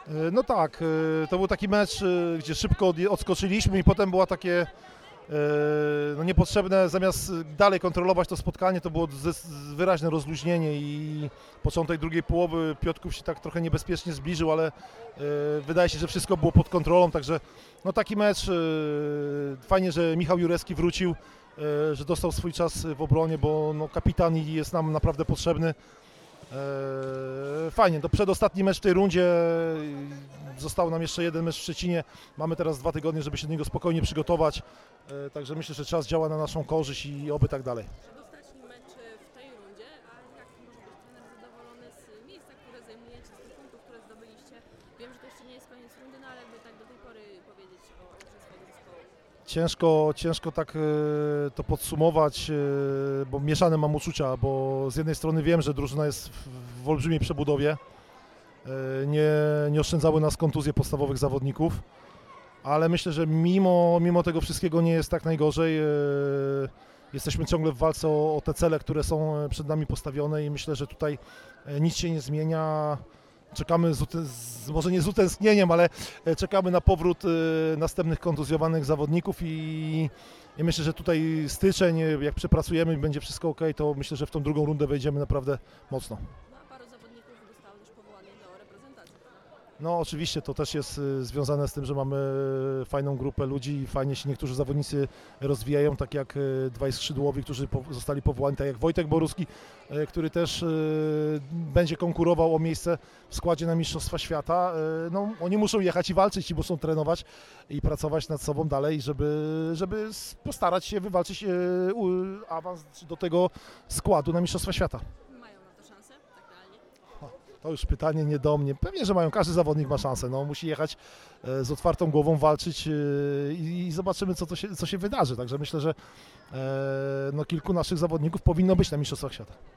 No tak, to był taki mecz, gdzie szybko odskoczyliśmy i potem było takie no niepotrzebne, zamiast dalej kontrolować to spotkanie, to było wyraźne rozluźnienie i początek drugiej połowy Piotrków się tak trochę niebezpiecznie zbliżył, ale wydaje się, że wszystko było pod kontrolą, także no taki mecz, fajnie, że Michał Jurecki wrócił, że dostał swój czas w obronie, bo no, kapitan jest nam naprawdę potrzebny. Fajnie, to przedostatni mecz w tej rundzie, został nam jeszcze jeden mecz w Szczecinie, mamy teraz 2 tygodnie, żeby się do niego spokojnie przygotować, także myślę, że czas działa na naszą korzyść i oby tak dalej. Przedostatni mecz w tej rundzie, a jak może być trener zadowolony z miejsca, które zajmujecie, z tych punktów, które zdobyliście? Wiem, że to jeszcze nie jest koniec rundy, no ale jakby tak do tej pory powiedzieć o grze swojego zespołu. Ciężko tak to podsumować, bo mieszane mam uczucia, bo z jednej strony wiem, że drużyna jest w olbrzymiej przebudowie, nie oszczędzały nas kontuzje podstawowych zawodników, ale myślę, że mimo tego wszystkiego nie jest tak najgorzej. Jesteśmy ciągle w walce o te cele, które są przed nami postawione i myślę, że tutaj nic się nie zmienia. Czekamy, może nie z utęsknieniem, ale czekamy na powrót następnych kontuzjowanych zawodników i myślę, że tutaj styczeń, jak przepracujemy i będzie wszystko ok, to myślę, że w tą drugą rundę wejdziemy naprawdę mocno. No a paru zawodników dostało też powołanie do reprezentacji, prawda? No oczywiście to też jest związane z tym, że mamy fajną grupę ludzi i fajnie się niektórzy zawodnicy rozwijają, tak jak dwaj skrzydłowi, którzy zostali powołani, tak jak Wojtek Boruski, który też będzie konkurował o miejsce w składzie na Mistrzostwa Świata. No, oni muszą jechać i walczyć i muszą trenować i pracować nad sobą dalej, żeby postarać się wywalczyć awans do tego składu na Mistrzostwa Świata. Mają na to szansę, tak realnie? To już pytanie nie do mnie. Pewnie, że mają. Każdy zawodnik ma szansę. No, musi jechać z otwartą głową, walczyć i zobaczymy, co się wydarzy. Także myślę, że no, kilku naszych zawodników powinno być na Mistrzostwach Świata.